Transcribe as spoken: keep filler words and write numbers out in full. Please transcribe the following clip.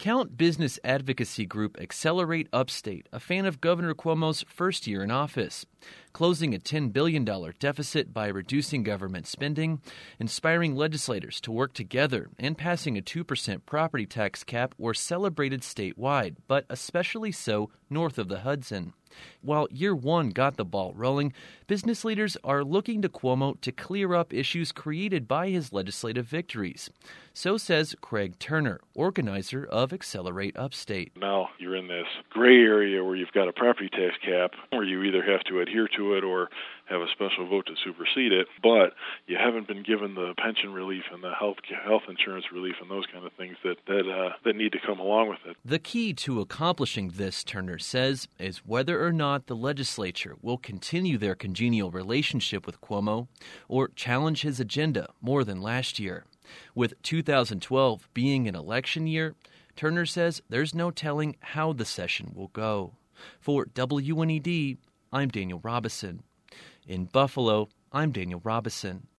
Account business advocacy group Accelerate Upstate, a fan of Governor Cuomo's first year in office, closing a ten billion dollars deficit by reducing government spending, inspiring legislators to work together, and passing a two percent property tax cap were celebrated statewide, but especially so north of the Hudson. While year one got the ball rolling, business leaders are looking to Cuomo to clear up issues created by his legislative victories. So says Craig Turner, organizer of Accelerate Upstate. Now you're in this gray area where you've got a property tax cap where you either have to adhere to it or have a special vote to supersede it, but you haven't been given the pension relief and the health health insurance relief and those kind of things that that uh, that need to come along with it. The key to accomplishing this, Turner says, is whether or not the legislature will continue their congenial relationship with Cuomo or challenge his agenda more than last year. With two thousand twelve being an election year, Turner says there's no telling how the session will go. For W N E D, I'm Daniel Robison. In Buffalo, I'm Daniel Robison.